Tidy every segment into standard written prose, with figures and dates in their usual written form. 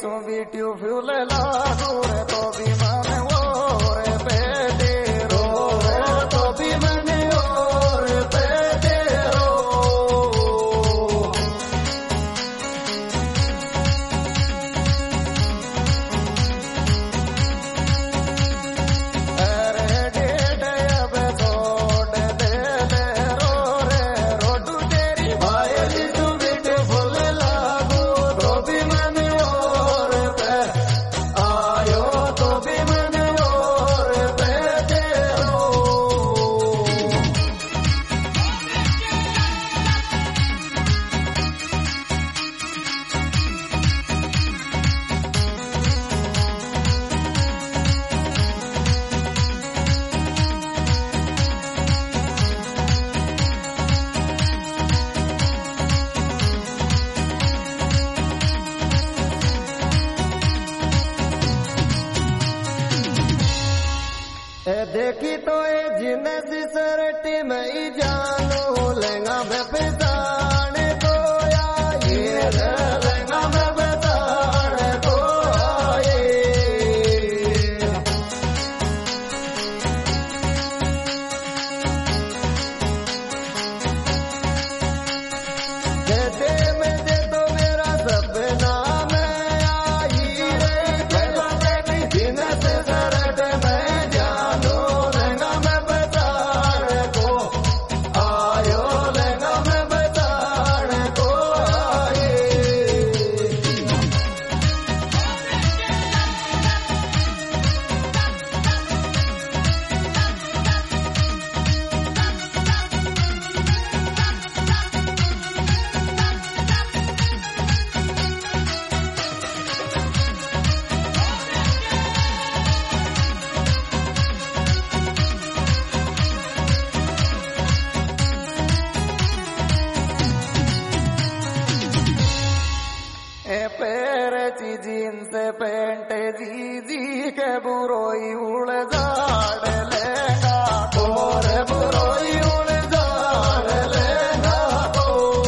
सो बीटियो fuel लागू रे तो भी माने वो रे पेटे रो तो भी माने और पेटे रो अरे डेड अब छोड़ दे ले रो रे रोडू तेरी भाई तू बीटे फूल लागू तो भी माने और पे आयो तो भी माने और पेटे रो देखी तो ये जिन्स सरटी में ही जानू लहंगा में पहचाने को आए लहंगा में पहचाने को आए कहते में दे तो मेरा सपना में आई रे पहले जिन्स सरट में जानू लहंगा में पहचाने को आयो लहंगा में पहचाने को आए पैर ची जीन्स पेंट जी के बुरोई उड़ जाड़ लेगा तोर बुरोई उड़ जाड़ लेगा तो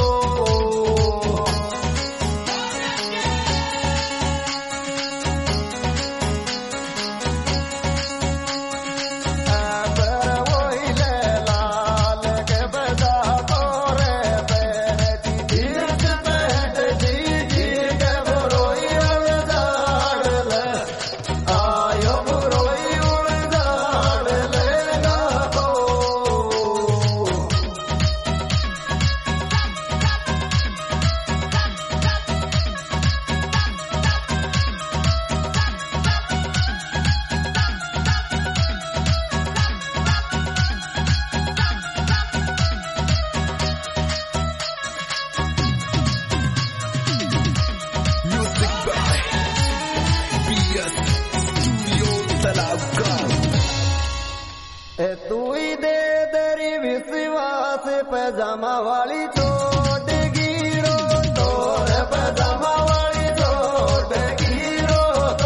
पर वही ले लाल के बजा तोरे पैर ची जीन्स पेंट जी के बुरोई उड़ जाड़ ले आयो बुरोई उड़ जाड़ लेगा तो Music by BS Studio Talabgam. तू ही दे तेरी विश्वास पैजामा वाली छोट गिरो तोर पैजामा वाली छोट गिरो तो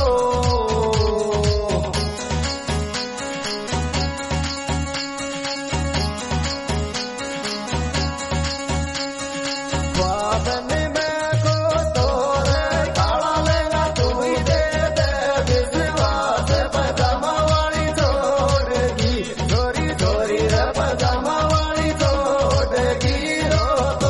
वादन में को तोर काला लेगा तू ही दे विश्वास पैजामा वाली छोट गी छोरी छोरी रे पैजामा वाली छोट गिरो तो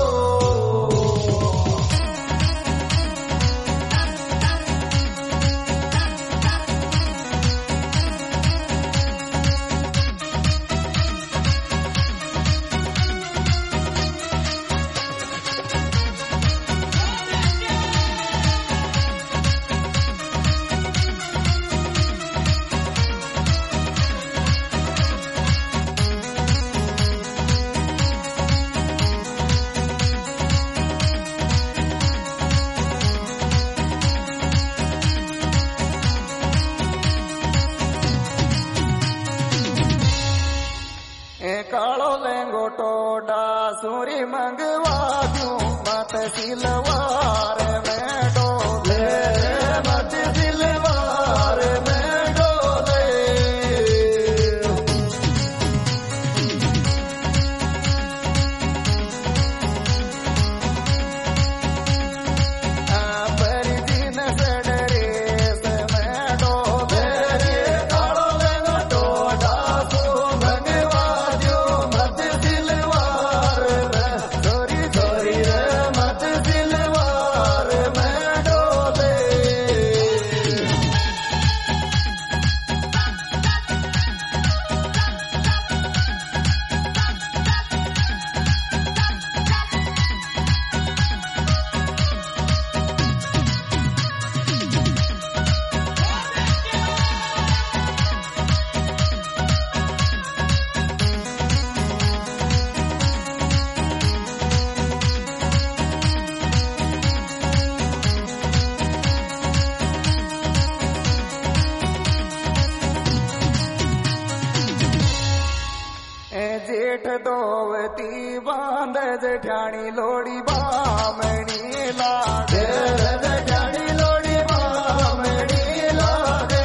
कालो लेंगो टोडा सूरी मंगवा दूं मत सिलवार में डोले मत सिलवार में डोले पर जी न सडरे जेठ दोवती बांधे जेठाणी लोड़ी बामणी लागे जेठाणी लोड़ी बामणी लागे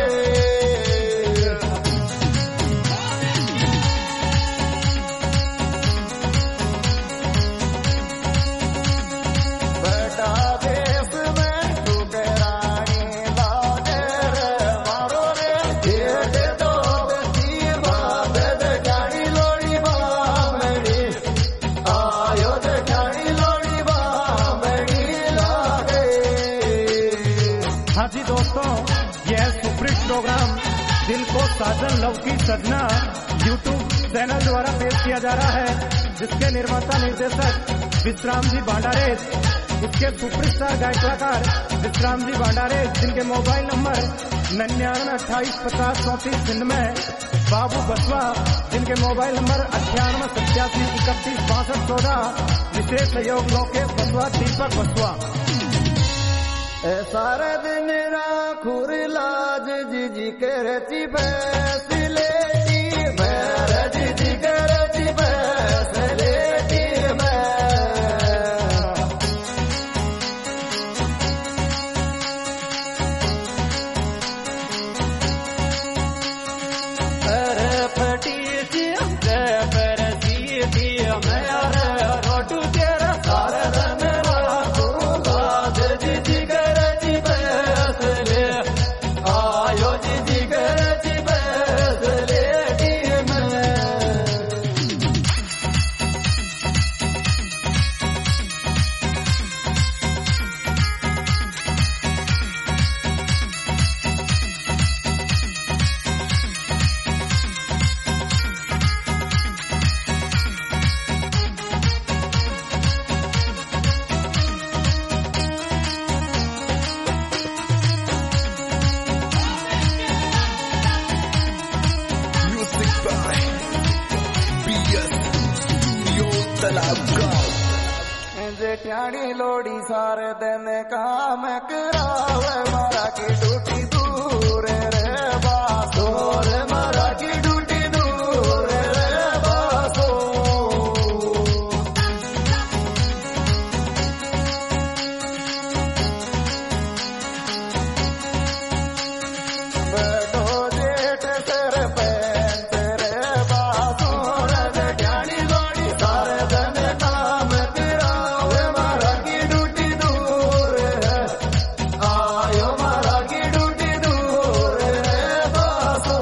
बेटा देश में ठुकरानी लागे रे मारो रे जेठ दोवती बांधे जेठाणी लोड़ी बामणी आयो जेठाणी लोड़ी बामणी लागे। हाँ जी दोस्तों, यह सुपरहिट प्रोग्राम दिल को साजन लव की सजना यूट्यूब चैनल द्वारा पेश किया जा रहा है, जिसके निर्माता निर्देशक विश्राम जी भांडारे, इसके सुपरस्टार गायक कलाकार विश्राम जी भांडारे, जिनके मोबाइल नंबर 99285034 बाबू बसवा, जिनके मोबाइल नंबर 9887316214, विशेष सहयोग लोकेश बसवा, दीपक बसवा। सारे दिन राखुर लाज जीजी के रची फैसलेटी मैं जीजी के रची फैसलेटी मैं अरे फटी थी पर सी थी मैं अरे रोटू तेरा सारे दिन राखुर लाज जीजी के रची फैसले आयो जीजी के रची फैसलेटी मैं Music by BS Studio Talabgaon. जेठानी लोड़ी सारे दिन काम करावे मारा की ड्यूटी दूर रे बासो रे मारा की ड्यूटी दूर रे बासो बैठो जेठ सिर पैंत रे बासो रे जेठानी लोड़ी सारे दिन काम करावे मारा की ड्यूटी दूर है आयो मारा की ड्यूटी दूर है बासो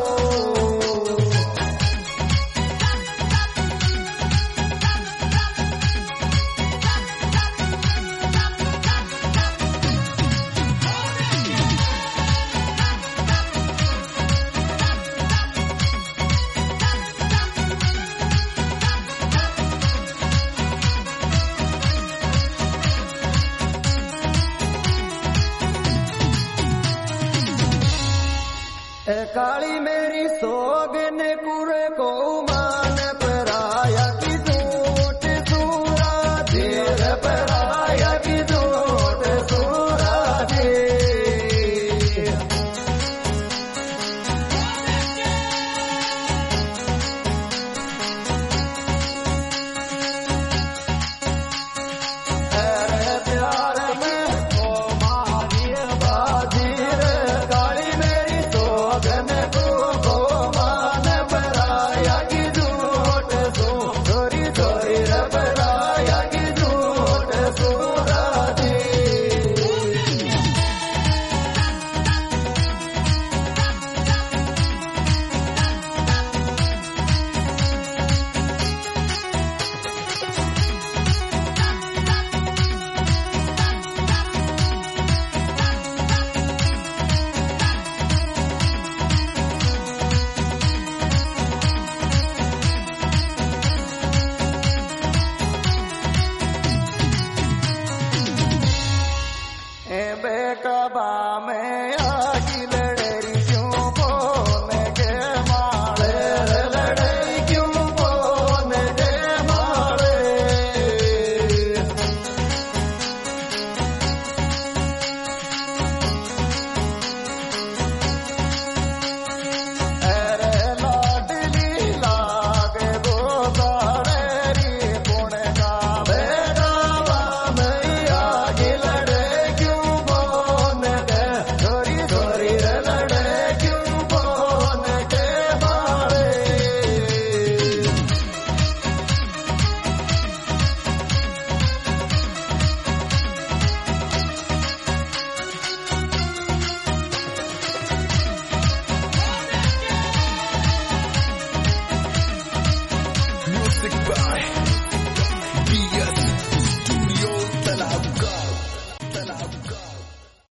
ए काली मेरी सोग ने कुरे को